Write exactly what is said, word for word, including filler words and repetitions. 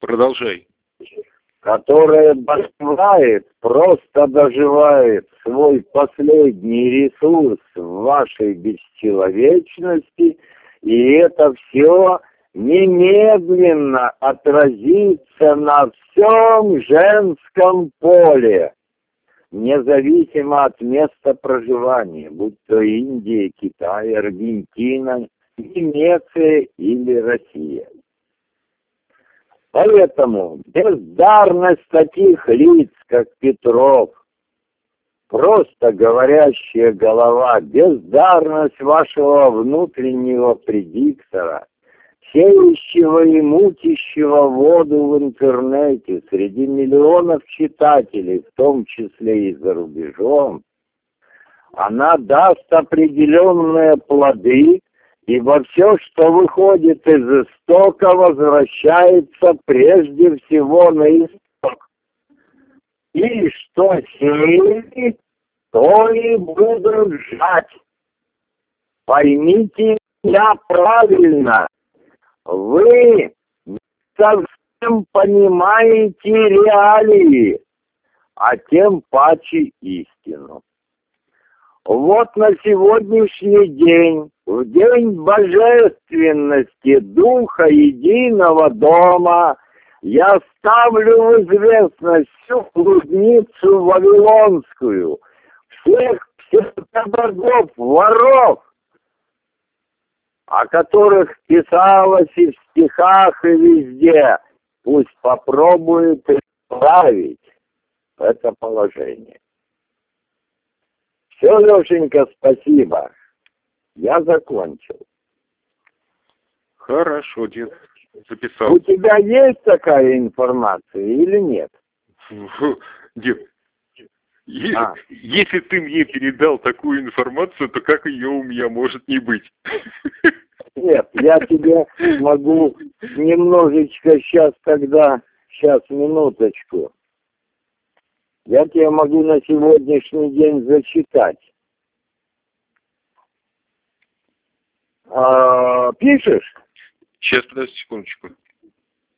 Продолжай. Которая доживает, просто доживает свой последний ресурс в вашей бесчеловечности, и это все немедленно отразится на всем женском поле, независимо от места проживания, будь то Индия, Китай, Аргентина, Венеция или Россия. Поэтому бездарность таких лиц, как Петров, просто говорящая голова, бездарность вашего внутреннего предиктора, сеющего и мутящего воду в интернете среди миллионов читателей, в том числе и за рубежом, она даст определенные плоды, ибо все, что выходит из истока, возвращается прежде всего на исток. И что сеяли, то и будут жать. Поймите меня правильно. Вы не совсем понимаете реалии, а тем паче истину. Вот на сегодняшний день, в день божественности Духа Единого Дома, я ставлю в известность всю блудницу вавилонскую, всех псевдобогов, воров, о которых писалось и в стихах, и везде. Пусть попробует исправить это положение. Все, Лешенька, спасибо. Я закончил. Хорошо, дед. Записал. У тебя есть такая информация или нет? Дед, е- А. если ты мне передал такую информацию, то как ее у меня может не быть? Нет, я тебе могу немножечко сейчас тогда, сейчас, минуточку. Я тебе могу на сегодняшний день зачитать. А, пишешь? Сейчас, подожди секундочку.